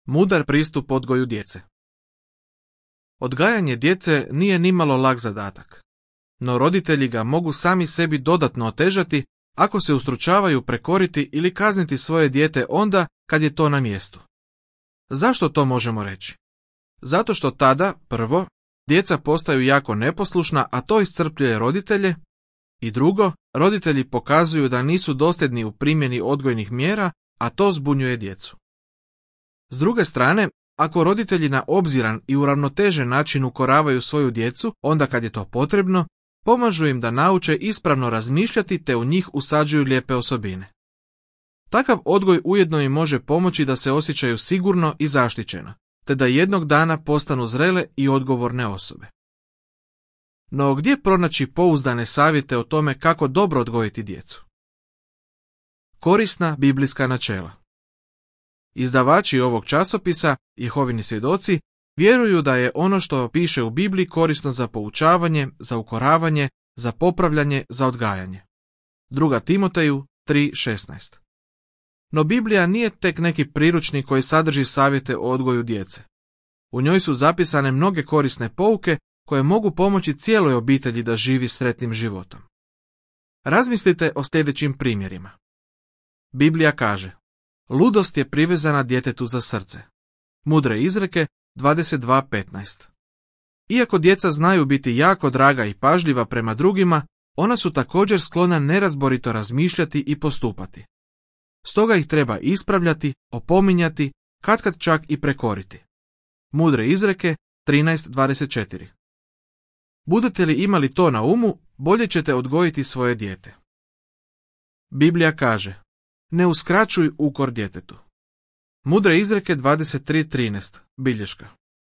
Mudar pristup odgoju djece. Odgajanje djece nije nimalo lak zadatak, no roditelji ga mogu sami sebi dodatno otežati ako se ustručavaju prekoriti ili kazniti svoje dijete onda kad je to na mjestu. Zašto to možemo reći? Zato što tada, prvo, djeca postaju jako neposlušna, a to iscrpljuje roditelje, i drugo, roditelji pokazuju da nisu dosljedni u primjeni odgojnih mjera, a to zbunjuje djecu. S druge strane, ako roditelji na obziran i uravnotežen način ukoravaju svoju djecu, onda kad je to potrebno, pomažu im da nauče ispravno razmišljati te u njih usađuju lijepe osobine. Takav odgoj ujedno im može pomoći da se osjećaju sigurno i zaštićeno, te da jednog dana postanu zrele i odgovorne osobe. No gdje pronaći pouzdane savjete o tome kako dobro odgojiti djecu? Korisna biblijska načela. Izdavači ovog časopisa, Jehovini svjedoci, vjeruju da je ono što piše u Bibliji korisno za poučavanje, za ukoravanje, za popravljanje, za odgajanje. 2. Timoteju 3:16. No Biblija nije tek neki priručnik koji sadrži savjete o odgoju djece. U njoj su zapisane mnoge korisne pouke koje mogu pomoći cijeloj obitelji da živi sretnim životom. Razmislite o sljedećim primjerima. Biblija kaže: ludost je privezana djetetu za srce. Mudre izreke 22:15. Iako djeca znaju biti jako draga i pažljiva prema drugima, ona su također sklona nerazborito razmišljati i postupati. Stoga ih treba ispravljati, opominjati, katkad čak i prekoriti. Mudre izreke 13:24. Budete li imali to na umu, bolje ćete odgojiti svoje dijete. Biblija kaže: ne uskraćuj ukor djetetu. Mudre izreke 23:13, bilješka.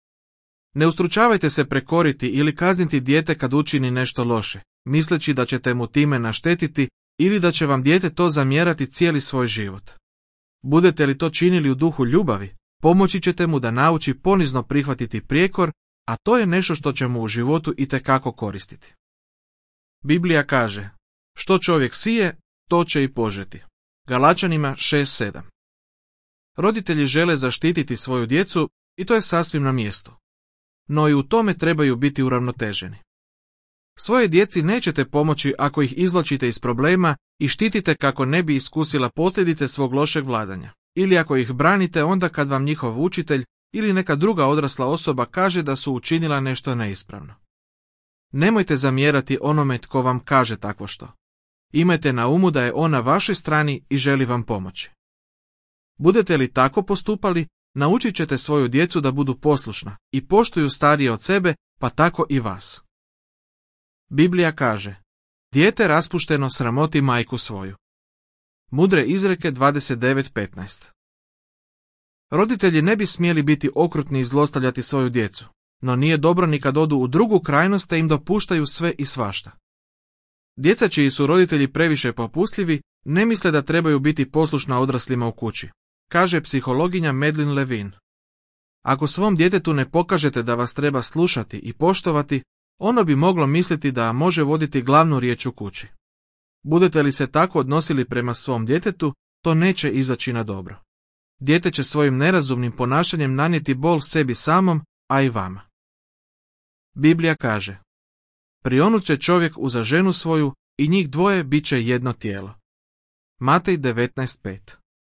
Ne ustručavajte se prekoriti ili kazniti dijete kad učini nešto loše, misleći da ćete mu time naštetiti ili da će vam dijete to zamjerati cijeli svoj život. Budete li to činili u duhu ljubavi, pomoći ćete mu da nauči ponizno prihvatiti prijekor, a to je nešto što će mu u životu itekako koristiti. Biblija kaže: što čovjek sije, to će i požeti. Galačanima 6:7. Roditelji žele zaštititi svoju djecu i to je sasvim na mjestu. No i u tome trebaju biti uravnoteženi. Svoje djeci nećete pomoći ako ih izvlačite iz problema i štitite kako ne bi iskusila posljedice svog lošeg vladanja, ili ako ih branite onda kad vam njihov učitelj ili neka druga odrasla osoba kaže da su učinila nešto neispravno. Nemojte zamjerati onome tko vam kaže takvo što. Imajte na umu da je on na vašoj strani i želi vam pomoći. Budete li tako postupali, naučit ćete svoju djecu da budu poslušna i poštuju starije od sebe, pa tako i vas. Biblija kaže: dijete raspušteno sramoti majku svoju. Mudre izreke 29:15. Roditelji ne bi smjeli biti okrutni i zlostavljati svoju djecu, no nije dobro ni kad odu u drugu krajnost te im dopuštaju sve i svašta. Djeca čiji su roditelji previše popustljivi ne misle da trebaju biti poslušna odraslima u kući, kaže psihologinja Madeline Levine. Ako svom djetetu ne pokažete da vas treba slušati i poštovati, ono bi moglo misliti da može voditi glavnu riječ u kući. Budete li se tako odnosili prema svom djetetu, to neće izaći na dobro. Dijete će svojim nerazumnim ponašanjem nanijeti bol sebi samom, a i vama. Biblija kaže: prionut će čovjek uza ženu svoju i njih dvoje bit će jedno tijelo. Matej 19:5.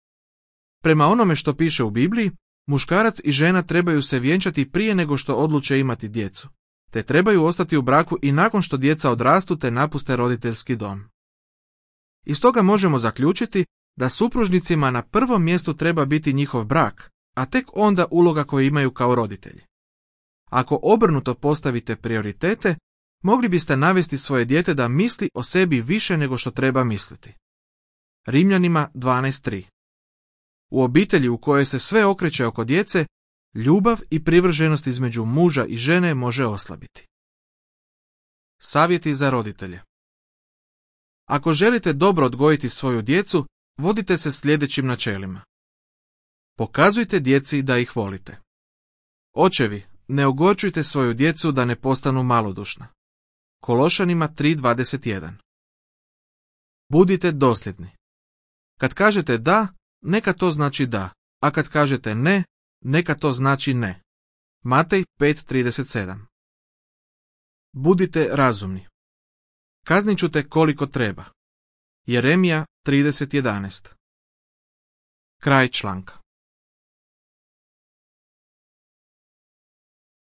Prema onome što piše u Bibliji, muškarac i žena trebaju se vjenčati prije nego što odluče imati djecu, te trebaju ostati u braku i nakon što djeca odrastu te napuste roditeljski dom. Iz toga možemo zaključiti da supružnicima na prvom mjestu treba biti njihov brak, a tek onda uloga koju imaju kao roditelji. Ako obrnuto postavite prioritete, mogli biste navesti svoje dijete da misli o sebi više nego što treba misliti. Rimljanima 12:3. U obitelji u kojoj se sve okreće oko djece, ljubav i privrženost između muža i žene može oslabiti. Savjeti za roditelje. Ako želite dobro odgojiti svoju djecu, vodite se sljedećim načelima. Pokazujte djeci da ih volite. Očevi, ne ogorčujte svoju djecu da ne postanu malodušna. Kološanima 3:21. Budite dosljedni. Kad kažete da, neka to znači da, a kad kažete ne, neka to znači ne. Matej 5.37. Budite razumni. Kaznit ću te koliko treba. Jeremija 30.11. Kraj članka.